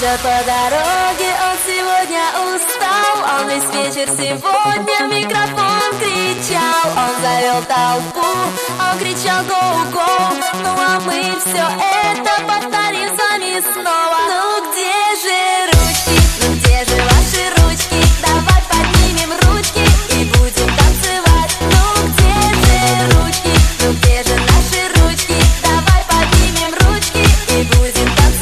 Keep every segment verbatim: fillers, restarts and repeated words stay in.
Идет по дороге, он сегодня устал. Он весь вечер сегодня в микрофон кричал. Он завел толпу, он кричал go-go. Ну а мы все это повторим с вами снова. Ну где же ручки, ну где же ваши ручки? Давай поднимем ручки и будем танцевать. Ну где же ручки, ну где же наши ручки? Давай поднимем ручки и будем танцевать.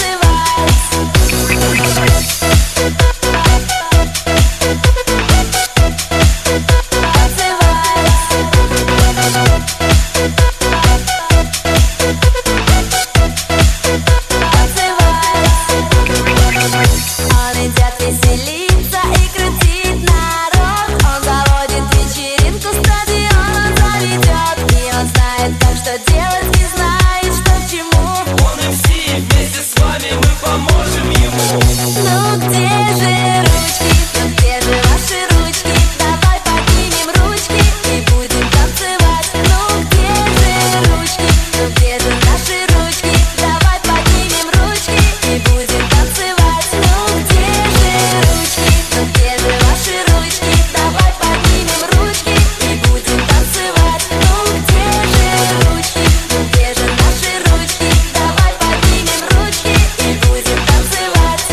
Веселиться и крутить народ. Он заводит вечеринку, стадион он заведет. И он знает, как что делать, не знает, что к чему. Он эм си, вместе с вами мы поможем ему. Ну где же ручки, ну где же ваши ручки? Давай поднимем ручки и будем танцевать. Ну где же ручки, ну где же наши ручки? Давай поднимем ручки и будем танцевать. Ну где же ручки, ну где же ваши ручки? Давай поднимем ручки и будем танцевать. Ну где же ручки, ну где же наши ручки? Давай поднимем ручки и будем танцевать.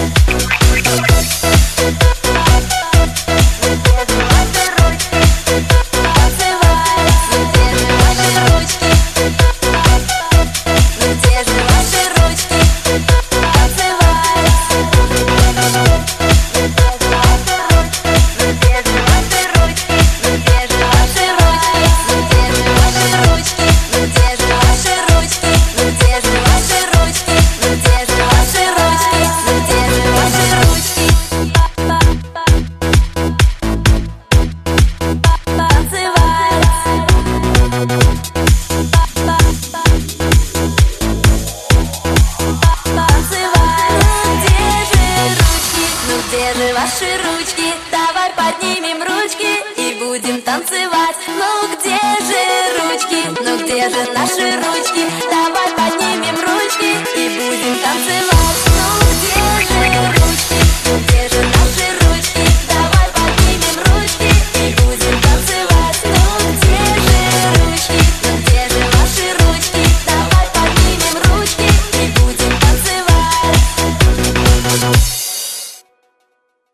Где же ваши ручки? Давай поднимем ручки и будем танцевать. Ну где же ручки? Ну где же наши ручки? Давай поднимем ручки и будем танцевать.